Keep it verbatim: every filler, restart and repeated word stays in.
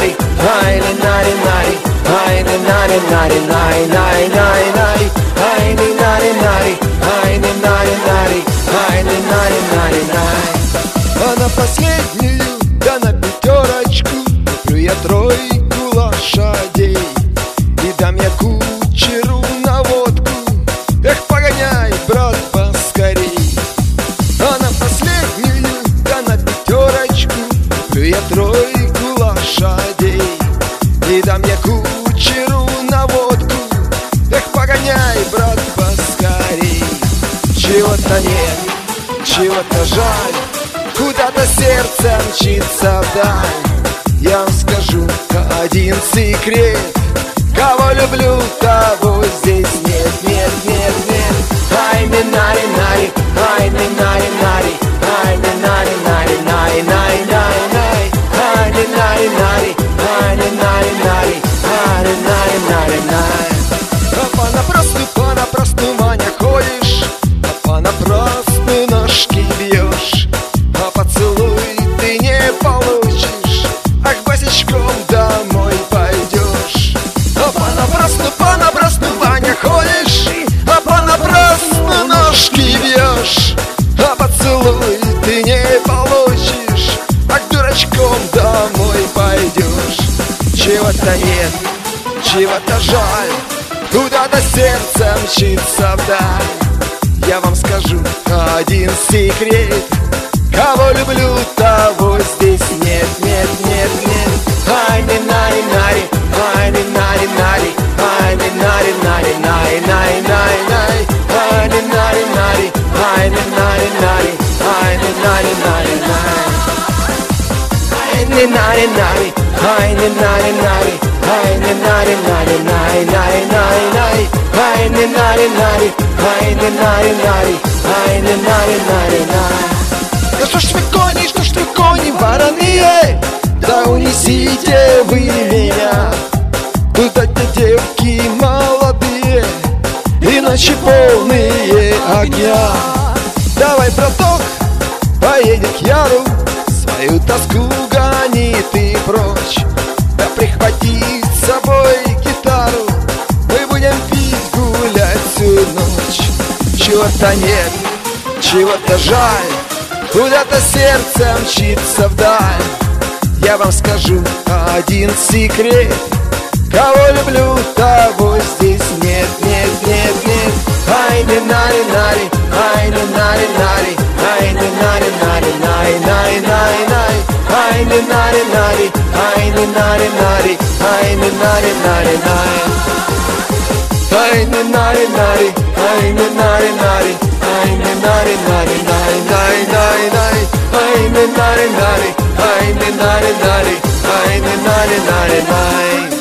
нари, ай ни нари нари, ай ни нари нари, най най най най, ай ни нари нари, ай ни нари нари, ай ни нари нари най. А на последнюю, да на пятерочку куплю я тройку лошадей и дам я кучеру на водку. Эх, погоняй, брат, поскорей. А на последнюю, да на пятерочку куплю я тройку лошадей и дам я кучеру на водку. Эх, погоняй, брат, поскорей. Чего-то нет, чего-то жаль, куда-то сердце мчится вдаль. Я вам скажу один секрет: кого люблю, того здесь нет, нет, нет, нет. Ай ни нари нари, ай ни нари нари, ай ни нари нари, най най най най, ай ни нари нари, ай ни нари нари, ай ни нари нари най. А понапрасну, понапрасну, Маня, ходишь, а понапрасну ножки бьешь, а поцелуй ты не получишь, ах, босичком домой пойдешь. А понапрасну, понапрасну, Маня, ходишь, а понапрасну ножки бьешь, а поцелуй ты не получишь, ах, дурачком домой пойдешь. Чего-то нет, чего-то жаль, куда-то сердце мчится вдаль. Я вам скажу один секрет: кого люблю, того здесь нет, нет, нет, нет. Ай ни нари нари, ай ни нари нари, ай ни нари нари, най най най най, ай ни нари нари, ай ни нари нари, ай ни нари нари най. Ай ни нари нари, ай ни нари нари, ай ни нари нари, най най най най, ай ни нари нари, ай ни нари нари, ай ни нари нари най. Да что ж вы кони, что ж вы кони вороные, да унесите вы меня туда, где девки молодые и ночи полные огня. Давай, браток, поедем к Яру, свою тоску гони ты прочь, да прихвати с собой гитару, мы будем пить, гулять всю ночь. Чего-то нет, чего-то жаль, куда-то сердце мчится вдаль. Я вам скажу один секрет: кого люблю, того здесь нет, нет, нет, нет. Ай ни нари нари, ай ни нари нари, ай ни нари нари, най най най най, ай ни нари нари, ай ни нари нари, ай ни нари нари най. Ай ни нари нари, ай ни нари нари, ай ни нари нари, най най най най, ай ни нари нари, ай ни нари нари, ай ни нари нари най.